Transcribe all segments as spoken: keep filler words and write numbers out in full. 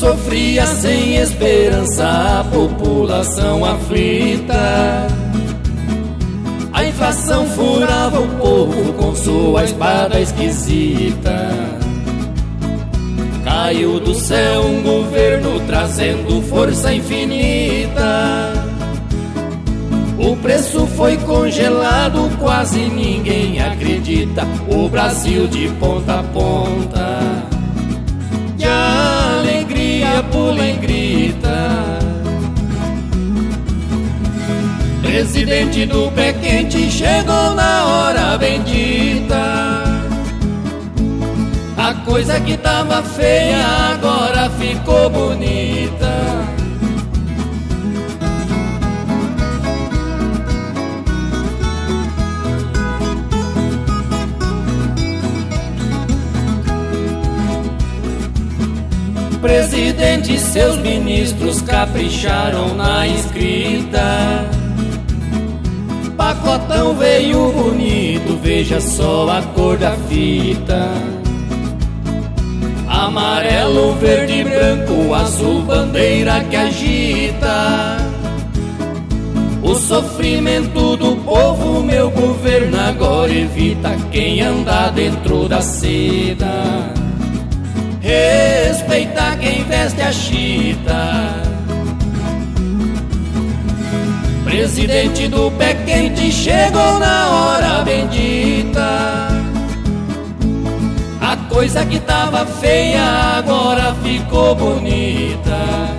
sofria sem esperança a população aflita. A inflação furava o povo com sua espada esquisita. Caiu do céu um governo trazendo força infinita. O preço foi congelado, quase ninguém acredita. O Brasil de ponta a ponta, de alegria pula e grita. Presidente do pé quente chegou na hora bendita. A coisa que tava feia agora ficou bonita. Presidente e seus ministros capricharam na escrita. Pacotão veio bonito, veja só a cor da fita. Amarelo, verde, branco, azul, bandeira que agita. O sofrimento do povo meu governo agora evita. Quem anda dentro da seda respeita quem veste a chita. Presidente do pé quente chegou na hora bendita. A coisa que tava feia agora ficou bonita.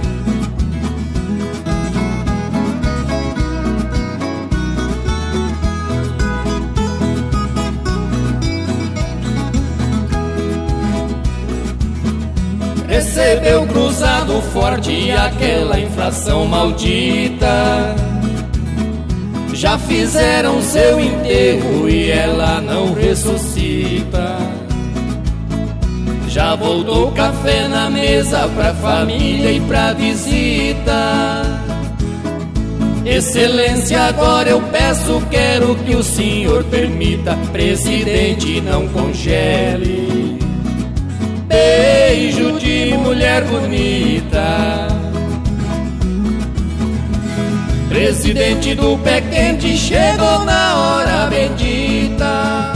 Recebeu cruzado forte aquela inflação maldita. Já fizeram seu enterro e ela não ressuscita. Já voltou café na mesa pra família e pra visita. Excelência, agora eu peço, quero que o senhor permita. Presidente, não congele beijo de mulher bonita. Presidente do pé quente chegou na hora bendita.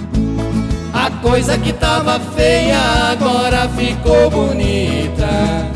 A coisa que tava feia agora ficou bonita.